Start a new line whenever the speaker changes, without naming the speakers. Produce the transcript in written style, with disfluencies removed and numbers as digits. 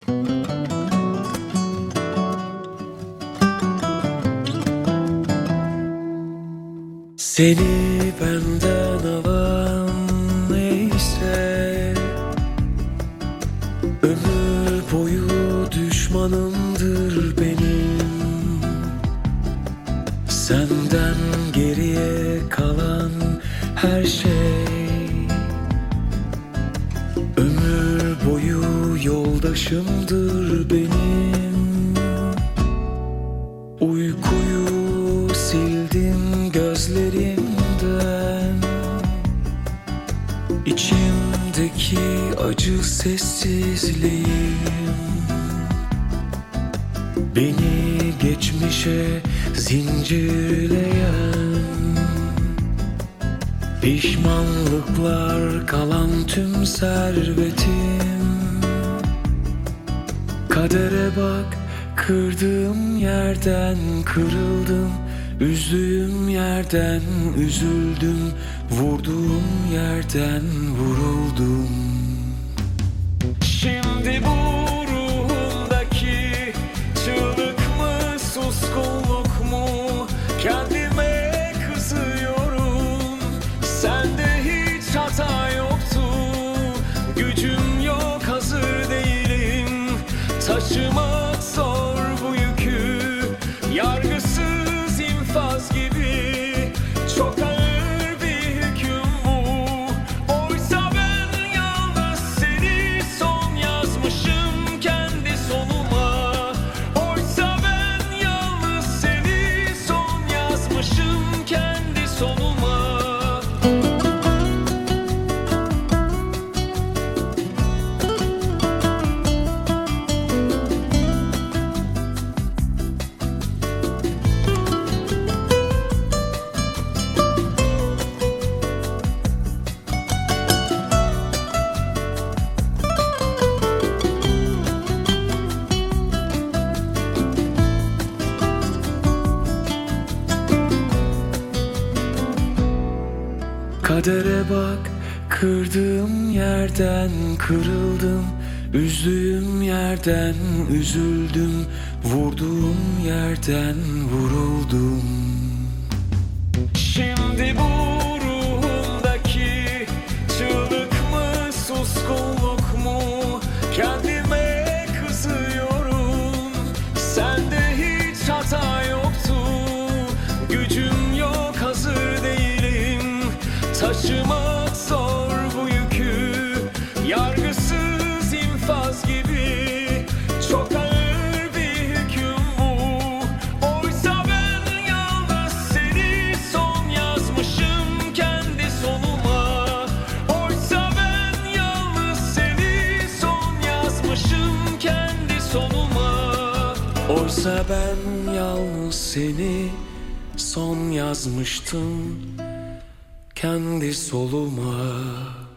Seni benden alan neyse, ömür boyu düşmanımdır benim. Senden geriye kalan her şey, ömür boyu yoldaşımdır benim. Uykuyu sildim gözlerimden, İçimdeki acı sessizliğim beni geçmişe zincirleyen, pişmanlıklar kalan tüm servetim. Kadere bak, kırdığım yerden kırıldım, üzdüğüm yerden üzüldüm, vurduğum yerden vuruldum. Şimdi bu ruhumdaki çığlık mı, suskunluk mu? Kendime kızıyorum. Sende hiç hata yoktu, gücüm yok, hazır değilim. Taşımak zor bu yükü, yargısız infaz gibi. Çok ağır bir hüküm bu. Oysa ben yalnız seni son yazmışım kendi sonuma. Oysa ben yalnız seni son yazmışım kendi sonuma. Kadere bak, kırdığım yerden kırıldım, üzdüğüm yerden üzüldüm, vurduğum yerden vuruldum. Şimdi bu ruhumdaki çığlık mı, suskunluk mu? Kendime kızıyorum. Sende hiç hata yoktu, gücüm yok, hazır değilim. Taşımak zor bu yükü, yargısız infaz gibi. Çok ağır bir hüküm bu. Oysa ben yalnız seni son yazmışım kendi sonuma. Oysa ben yalnız seni son yazmışım kendi sonuma. Oysa ben yalnız seni son yazmıştım kendi soluma.